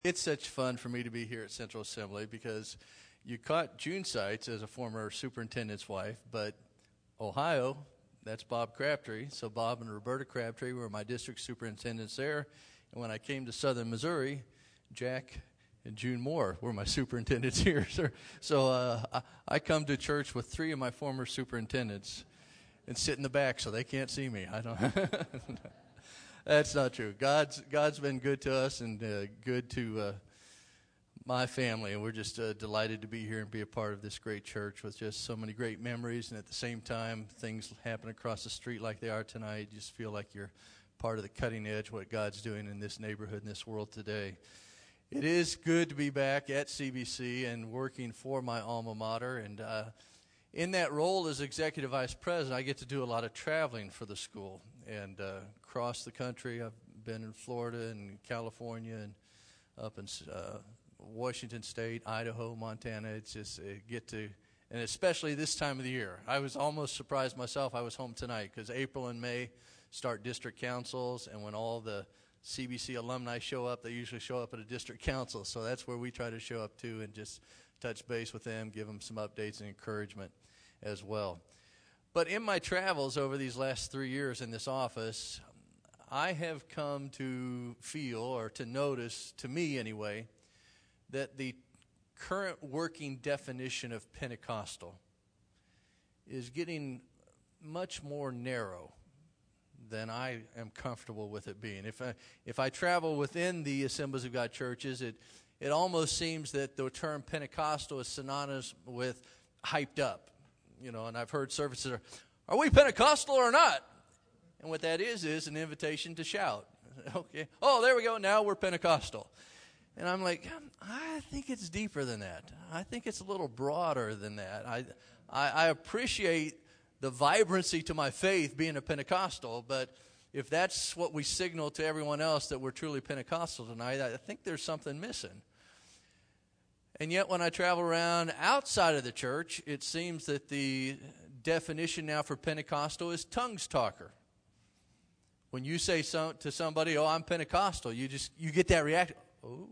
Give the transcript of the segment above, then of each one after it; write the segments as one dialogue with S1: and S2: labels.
S1: It's such fun for me to be here at Central Assembly because you caught June Sites as a former superintendent's wife, but Ohio, that's Bob Crabtree. So Bob and Roberta Crabtree were my district superintendents there. And when I came to Southern Missouri, Jack and June Moore were my superintendents here. So I come to church with three of my former superintendents and sit in the back so they can't see me. I don't. That's not true. God's been good to us and good to my family, and we're just delighted to be here and be a part of this great church with just so many great memories. And at the same time, things happen across the street like they are tonight. You just feel like you're part of the cutting edge, what God's doing in this neighborhood, in this world today. It is good to be back at CBC and working for my alma mater. And in that role as executive vice president, I get to do a lot of traveling for the school and across the country. I've been in Florida and California and up in Washington State, Idaho, Montana. It's just and especially this time of the year. I was almost surprised myself. I was home tonight because April and May start district councils, and when all the CBC alumni show up, they usually show up at a district council. So that's where we try to show up too and just touch base with them, give them some updates and encouragement as well. But in my travels over these last 3 years in this office, I have come to feel, or to notice, to me anyway, that the current working definition of Pentecostal is getting much more narrow than I am comfortable with it being. If I travel within the Assemblies of God churches, it almost seems that the term Pentecostal is synonymous with hyped up. You know, and I've heard services are we Pentecostal or not? And what that is an invitation to shout. Okay. Oh, there we go. Now we're Pentecostal. And I'm like, I think it's deeper than that. I think it's a little broader than that. I appreciate the vibrancy to my faith being a Pentecostal, but if that's what we signal to everyone else that we're truly Pentecostal tonight, I think there's something missing. And yet when I travel around outside of the church, it seems that the definition now for Pentecostal is tongues talker. When you say to somebody, oh, I'm Pentecostal, you get that reaction. Oh,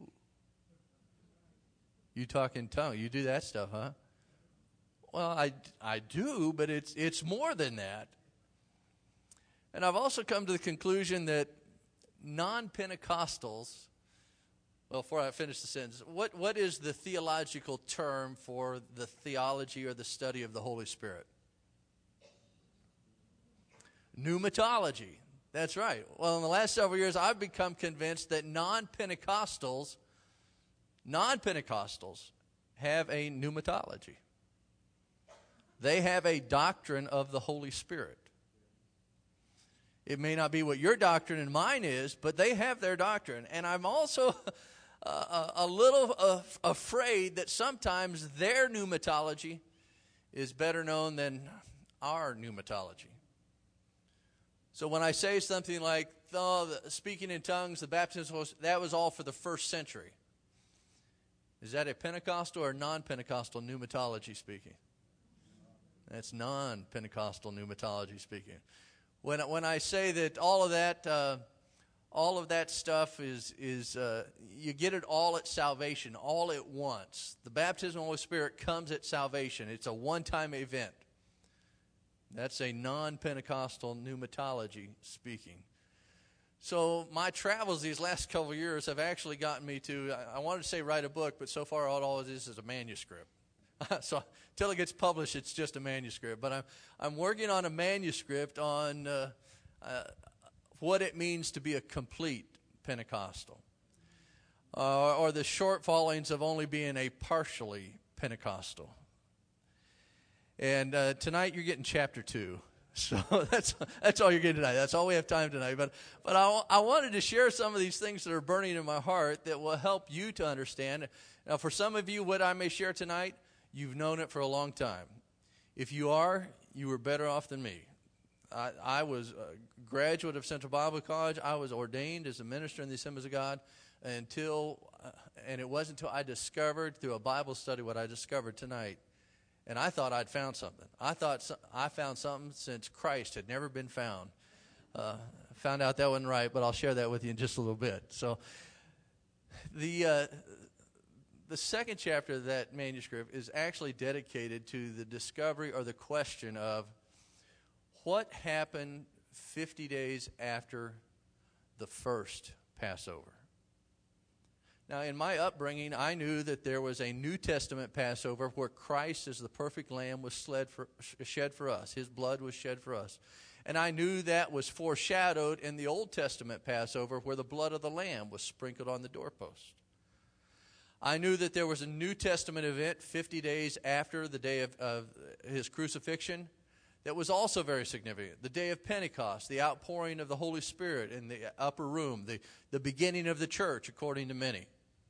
S1: you talk in tongues. You do that stuff, huh? Well, I do, but it's more than that. And I've also come to the conclusion that non-Pentecostals, well, before I finish the sentence, what is the theological term for the theology or the study of the Holy Spirit? Pneumatology. That's right. Well, in the last several years, I've become convinced that non-Pentecostals have a pneumatology. They have a doctrine of the Holy Spirit. It may not be what your doctrine and mine is, but they have their doctrine. And I'm also a little afraid that sometimes their pneumatology is better known than our pneumatology. So when I say something like, oh, speaking in tongues, the baptism, that was all for the first century. Is that a Pentecostal or non-Pentecostal pneumatology speaking? That's non-Pentecostal pneumatology speaking. When I say that all of that stuff is you get it all at salvation, all at once. The baptism of the Holy Spirit comes at salvation. It's a one-time event. That's a non-Pentecostal pneumatology speaking. So my travels these last couple of years have actually gotten me to, I wanted to say write a book, but so far all it is a manuscript. So until it gets published, it's just a manuscript. But I'm working on a manuscript on what it means to be a complete Pentecostal, or the shortfallings of only being a partially Pentecostal. And tonight you're getting chapter 2. So that's all you're getting tonight. That's all we have time tonight. But I wanted to share some of these things that are burning in my heart that will help you to understand. Now, for some of you, what I may share tonight, you've known it for a long time. If you are, you were better off than me. I was a graduate of Central Bible College. I was ordained as a minister in the Assemblies of God and it wasn't until I discovered through a Bible study what I discovered tonight. And I thought I'd found something. I thought I found something since Christ had never been found. Found out that wasn't right, but I'll share that with you in just a little bit. So The second chapter of that manuscript is actually dedicated to the discovery or the question of what happened 50 days after the first Passover. Now, in my upbringing, I knew that there was a New Testament Passover where Christ as the perfect lamb was shed for us. His blood was shed for us. And I knew that was foreshadowed in the Old Testament Passover where the blood of the lamb was sprinkled on the doorpost. I knew that there was a New Testament event 50 days after the day of his crucifixion that was also very significant. The day of Pentecost, the outpouring of the Holy Spirit in the upper room, the beginning of the church, according to many.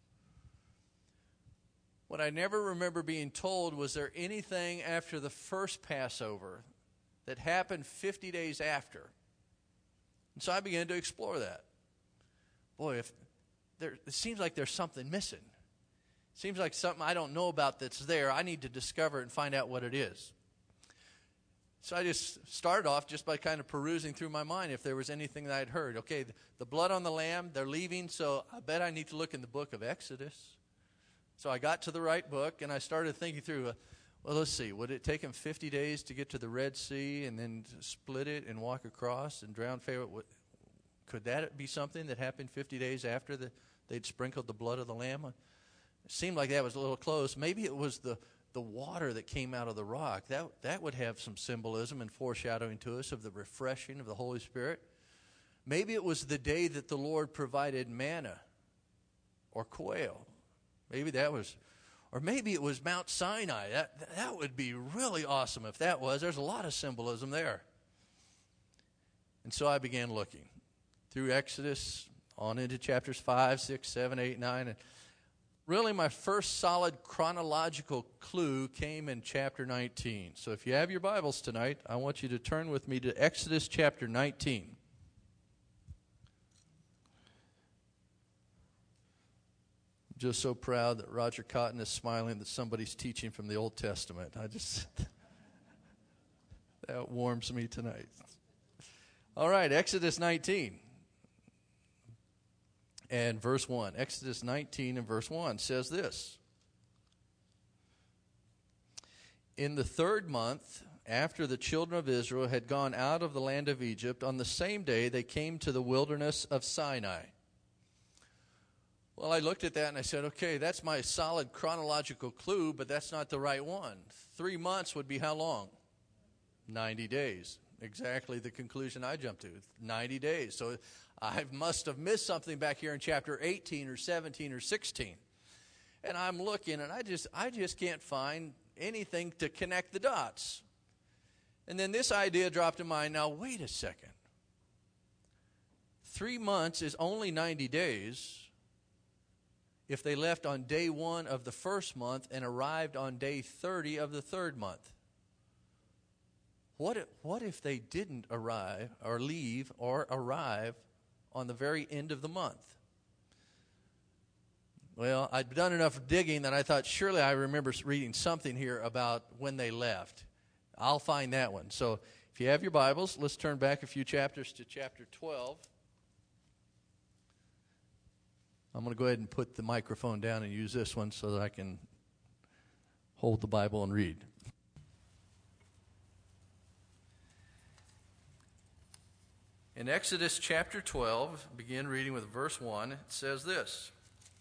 S1: What I never remember being told was there anything after the first Passover that happened 50 days after. And so I began to explore that. Boy, it seems like there's something missing. Seems like something I don't know about that's there. I need to discover it and find out what it is. So I just started off just by kind of perusing through my mind if there was anything that I'd heard. Okay, the blood on the lamb, they're leaving, so I bet I need to look in the book of Exodus. So I got to the right book, and I started thinking through, well, let's see, would it take them 50 days to get to the Red Sea and then split it and walk across and drown Pharaoh? Could that be something that happened 50 days after they'd sprinkled the blood of the lamb? It seemed like that was a little close. Maybe it was the water that came out of the rock. That would have some symbolism and foreshadowing to us of the refreshing of the Holy Spirit. Maybe it was the day that the Lord provided manna or quail. Maybe that was, or maybe it was Mount Sinai. That would be really awesome if that was. There's a lot of symbolism there. And so I began looking through Exodus on into chapters 5, 6, 7, 8, 9, and really, my first solid chronological clue came in chapter 19. So if you have your Bibles tonight, I want you to turn with me to Exodus chapter 19. I'm just so proud that Roger Cotton is smiling that somebody's teaching from the Old Testament. That warms me tonight. All right, Exodus 19. And verse 1, Exodus 19 and verse 1 says this. In the 3rd month, after the children of Israel had gone out of the land of Egypt, on the same day they came to the wilderness of Sinai. Well, I looked at that and I said, okay, that's my solid chronological clue, but that's not the right one. 3 months would be how long? 90 days. Exactly the conclusion I jumped to. 90 days. So I must have missed something back here in chapter 18 or 17 or 16. And I'm looking, and I just can't find anything to connect the dots. And then this idea dropped in mind. Now, wait a second. 3 months is only 90 days if they left on day 1 of the 1st month and arrived on day 30 of the 3rd month. What if they didn't arrive or leave or arrive on the very end of the month? Well, I'd done enough digging that I thought surely I remember reading something here about when they left. I'll find that one. So if you have your Bibles, let's turn back a few chapters to chapter 12. I'm going to go ahead and put the microphone down and use this one so that I can hold the Bible and read. In Exodus chapter 12, begin reading with verse 1, it says this.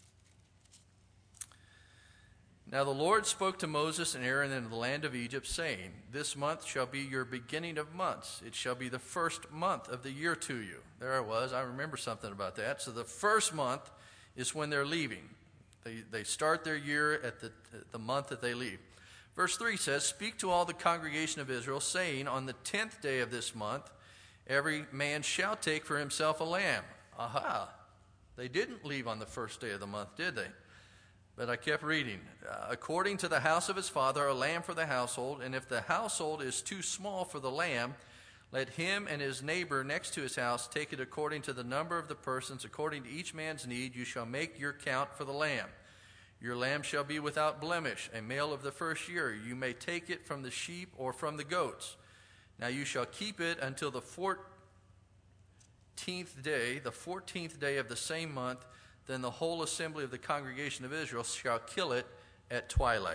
S1: Now the Lord spoke to Moses and Aaron in the land of Egypt, saying, This month shall be your beginning of months. It shall be the 1st month of the year to you. There I was. I remember something about that. So the 1st month is when they're leaving. They start their year at the month that they leave. Verse 3 says, Speak to all the congregation of Israel, saying, On the 10th day of this month, every man shall take for himself a lamb. Aha! They didn't leave on the 1st day of the month, did they? But I kept reading. According to the house of his father, a lamb for the household, and if the household is too small for the lamb, let him and his neighbor next to his house take it according to the number of the persons, according to each man's need. You shall make your count for the lamb. Your lamb shall be without blemish, a male of the 1st year. You may take it from the sheep or from the goats. Now you shall keep it until the 14th day of the same month, then the whole assembly of the congregation of Israel shall kill it at twilight.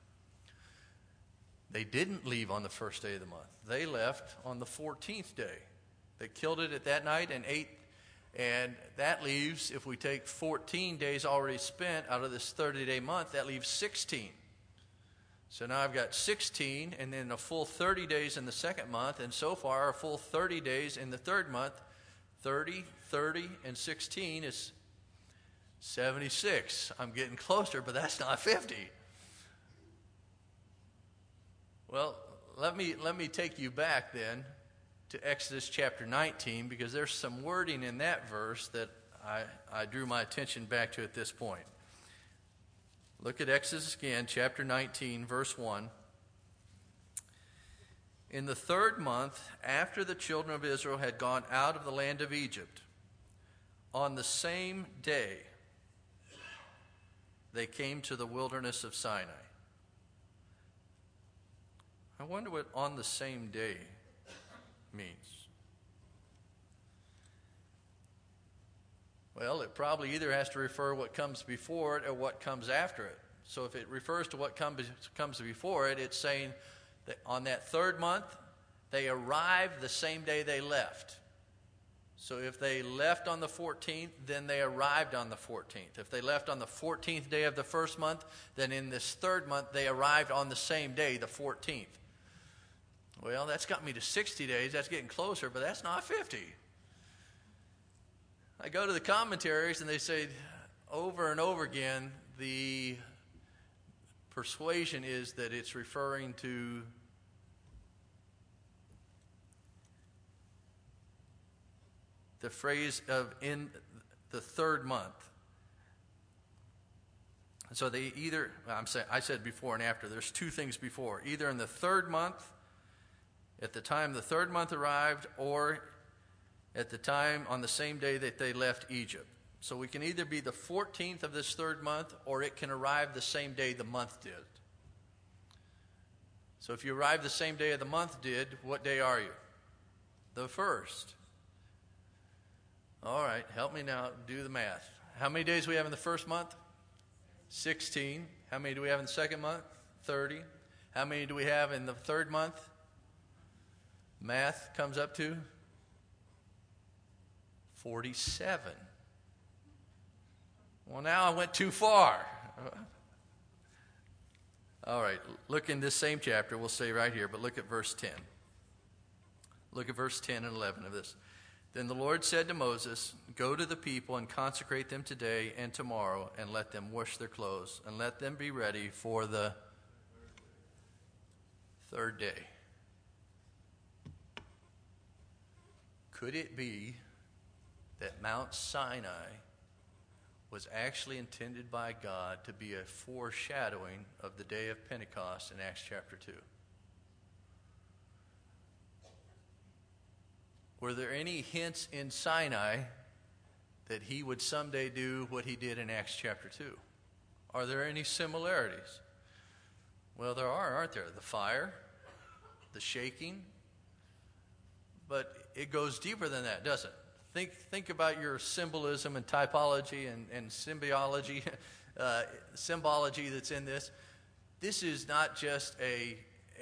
S1: They didn't leave on the first day of the month. They left on the 14th day. They killed it at that night and ate. And that leaves, if we take 14 days already spent out of this 30-day month, that leaves 16. So now I've got 16 and then a full 30 days in the second month, and so far a full 30 days in the third month. 30, 30, and 16 is 76. I'm getting closer, but that's not 50. Well, let me take you back then to Exodus chapter 19, because there's some wording in that verse that I drew my attention back to at this point. Look at Exodus again, chapter 19, verse 1. In the third month, after the children of Israel had gone out of the land of Egypt, on the same day they came to the wilderness of Sinai. I wonder what on the same day means. Well, it probably either has to refer what comes before it or what comes after it. So if it refers to what comes before it, it's saying that on that third month, they arrived the same day they left. So if they left on the 14th, then they arrived on the 14th. If they left on the 14th day of the first month, then in this third month, they arrived on the same day, the 14th. Well, that's got me to 60 days. That's getting closer, but that's not 50. I go to the commentaries, and they say over and over again, the persuasion is that it's referring to the phrase of in the third month. So they either, I said before and after, there's two things before. Either in the third month, at the time the third month arrived, or at the time on the same day that they left Egypt. So we can either be the 14th of this third month, or it can arrive the same day the month did. So if you arrive the same day of the month did, what day are you? The first. All right, help me now do the math. How many days do we have in the first month? 16. How many do we have in the second month? 30. How many do we have in the third month? Math comes up to 47. Well, now I went too far. All right, look in this same chapter. We'll say right here, but look at verse 10. Look at verse 10 and 11 of this. Then the Lord said to Moses, "Go to the people and consecrate them today and tomorrow, and let them wash their clothes, and let them be ready for the third day." Could it be that Mount Sinai was actually intended by God to be a foreshadowing of the day of Pentecost in Acts chapter 2? Were there any hints in Sinai that he would someday do what he did in Acts chapter 2? Are there any similarities? Well, there are, aren't there? The fire, the shaking, but it goes deeper than that, doesn't it? Think about your symbolism and typology and symbology, symbology that's in this. This is not just a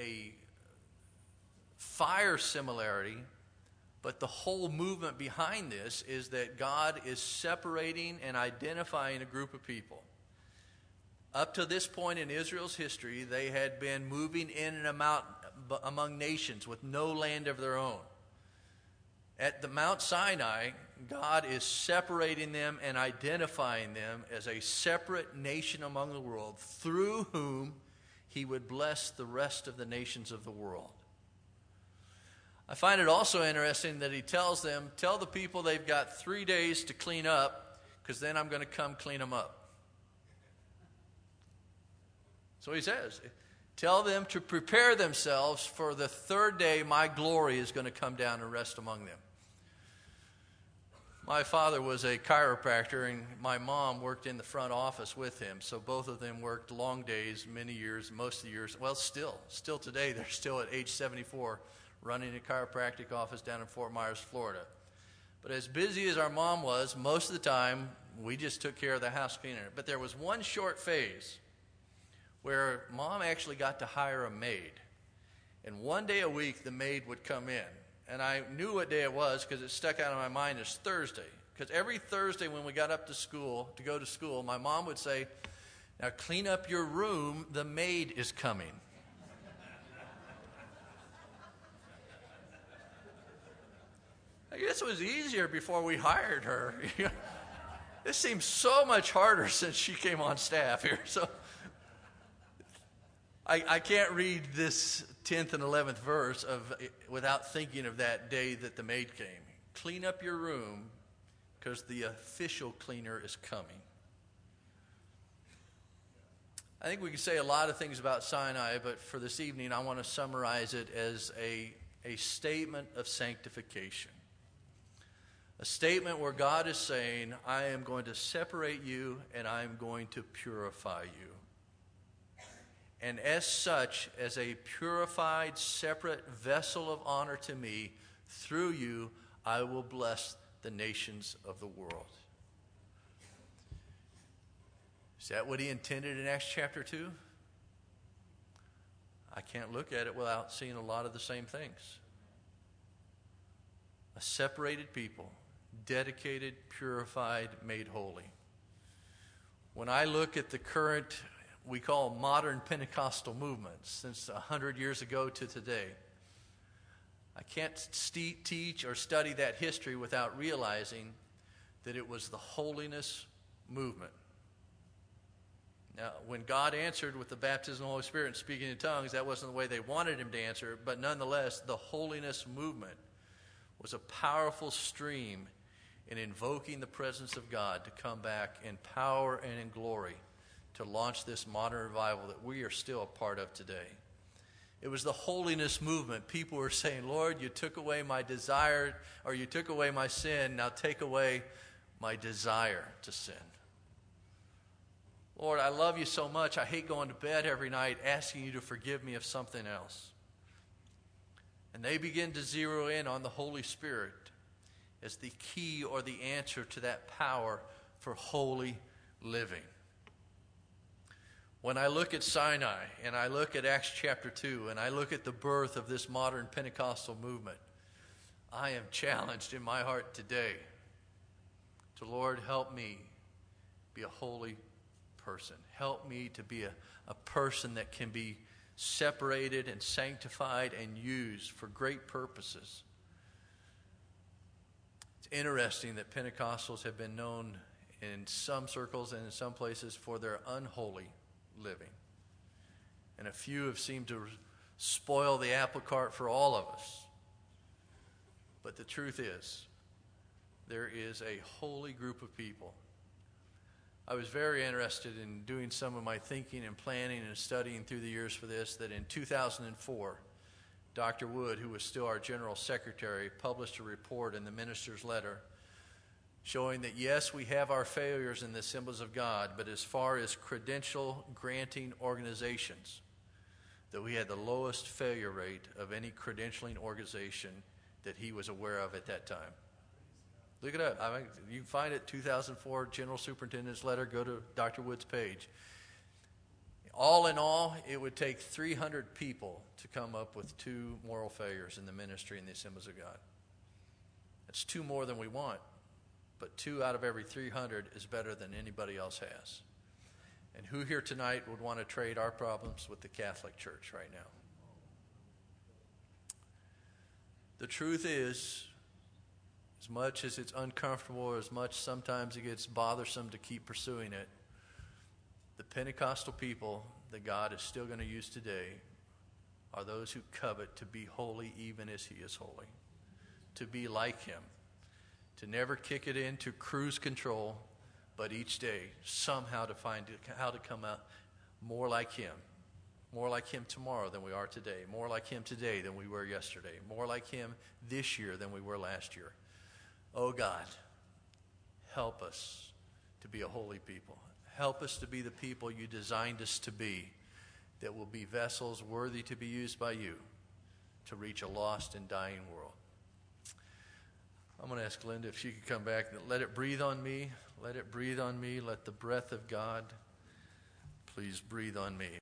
S1: fire similarity, but the whole movement behind this is that God is separating and identifying a group of people. Up to this point in Israel's history, they had been moving in and out among nations with no land of their own. At the Mount Sinai, God is separating them and identifying them as a separate nation among the world, through whom he would bless the rest of the nations of the world. I find it also interesting that he tells them, tell the people they've got 3 days to clean up, because then I'm going to come clean them up. So he says, tell them to prepare themselves, for the third day my glory is going to come down and rest among them. My father was a chiropractor, and my mom worked in the front office with him. So both of them worked long days, many years, most of the years. Well, still today, they're still at age 74, running a chiropractic office down in Fort Myers, Florida. But as busy as our mom was, most of the time, we just took care of the house cleaning. But there was one short phase where Mom actually got to hire a maid. And one day a week, the maid would come in. And I knew what day it was because it stuck out in my mind as Thursday. Because every Thursday when we got up to go to school, my mom would say, "Now clean up your room, the maid is coming." I guess it was easier before we hired her. This seems so much harder since she came on staff here. So I can't read this 10th and 11th verse without thinking of that day that the maid came. Clean up your room because the official cleaner is coming. I think we can say a lot of things about Sinai, but for this evening I want to summarize it as a statement of sanctification. A statement where God is saying, I am going to separate you and I am going to purify you. And as such, as a purified, separate vessel of honor to me, through you, I will bless the nations of the world. Is that what he intended in Acts chapter 2? I can't look at it without seeing a lot of the same things. A separated people, dedicated, purified, made holy. When I look at the current, we call modern Pentecostal movements, since 100 years ago to today, I can't teach or study that history without realizing that it was the holiness movement. Now, when God answered with the baptism of the Holy Spirit and speaking in tongues, that wasn't the way they wanted him to answer, but nonetheless, the holiness movement was a powerful stream in invoking the presence of God to come back in power and in glory to launch this modern revival that we are still a part of today. It was the holiness movement. People were saying, Lord, you took away my desire, or you took away my sin, now take away my desire to sin. Lord, I love you so much, I hate going to bed every night asking you to forgive me of something else. And they begin to zero in on the Holy Spirit as the key or the answer to that power for holy living. When I look at Sinai and I look at Acts chapter 2 and I look at the birth of this modern Pentecostal movement, I am challenged in my heart today to, Lord, help me be a holy person. Help me to be a person that can be separated and sanctified and used for great purposes. It's interesting that Pentecostals have been known in some circles and in some places for their unholy living. And a few have seemed to spoil the apple cart for all of us. But the truth is, there is a holy group of people. I was very interested in doing some of my thinking and planning and studying through the years for this, that in 2004, Dr. Wood, who was still our General Secretary, published a report in the Minister's Letter showing that, yes, we have our failures in the Assemblies of God, but as far as credential-granting organizations, that we had the lowest failure rate of any credentialing organization that he was aware of at that time. Look it up. I mean, you can find it, 2004 General Superintendent's Letter. Go to Dr. Wood's page. All in all, it would take 300 people to come up with 2 moral failures in the ministry in the Assemblies of God. That's 2 more than we want, but 2 out of every 300 is better than anybody else has. And who here tonight would want to trade our problems with the Catholic Church right now? The truth is, as much as it's uncomfortable, or as much sometimes it gets bothersome to keep pursuing it, the Pentecostal people that God is still going to use today are those who covet to be holy even as he is holy, to be like him, to never kick it into cruise control, but each day somehow to find how to come out more like him tomorrow than we are today, more like him today than we were yesterday, more like him this year than we were last year. Oh God, help us to be a holy people. Help us to be the people you designed us to be, that will be vessels worthy to be used by you to reach a lost and dying world. I'm going to ask Linda if she could come back and let it breathe on me.
S2: Let it breathe on me. Let the breath of God please breathe on me.